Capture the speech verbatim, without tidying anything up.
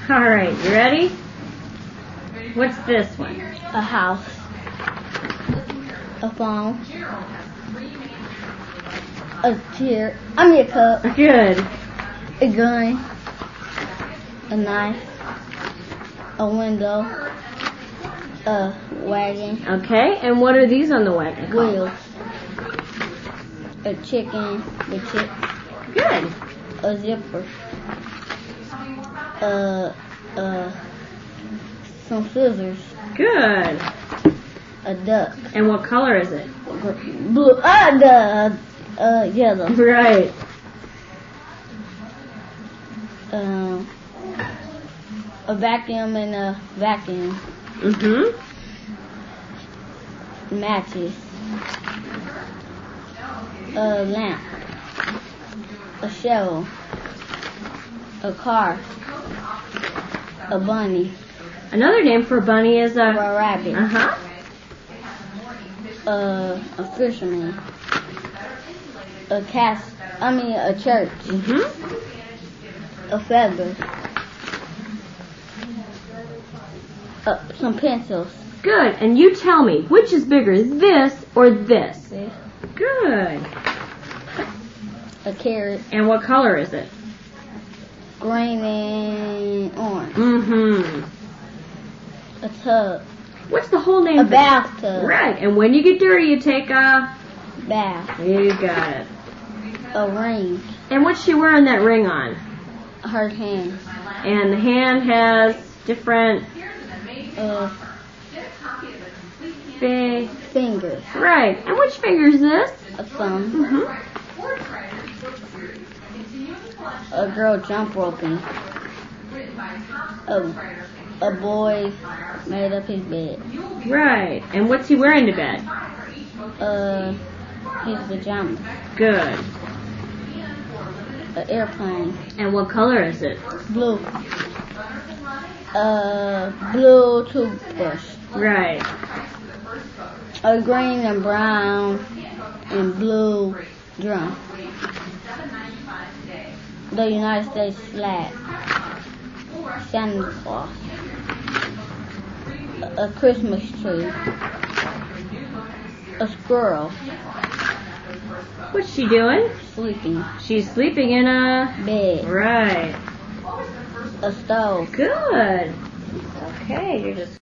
Alright, you ready? What's this one? A house. A phone. A chair. I mean a cup. Good. A gun. A knife. A window. A wagon. Okay, and what are these on the wagon called? Wheels. A chicken with chips. Good. A zipper. Uh, uh, some scissors. Good. A duck. And what color is it? Blue. Uh, the uh yellow. Right. Um, a vacuum and a vacuum. Mm-hmm. Matches. A lamp. A shovel. A car. A bunny. Another name for a bunny is Or a... a rabbit. Uh-huh. Uh, a fisherman. A cast. I mean a church. Mm-hmm. A feather. Uh, some pencils. Good. And you tell me, which is bigger, this or this? This. Good. A carrot. And what color is it? Green and orange. Mm-hmm. A tub. What's the whole name? A of it? bathtub. Right. And when you get dirty, you take a... Bath. You got it. A ring. And what's she wearing that ring on? Her hand. And the hand has different... Uh, Fi- fingers. right. And which finger is this? A thumb. Mm-hmm. A girl jump roping. A, a boy made up his bed. Right. And what's he wearing to bed? Uh, his pajamas. Good. An airplane. And what color is it? Blue. A blue toothbrush. Right. A green and brown and blue drum. The United States flag. Santa Claus. A Christmas tree. A squirrel. What's she doing? Sleeping. She's sleeping in a... Bed. Right. A stove. Good. Okay, you're just...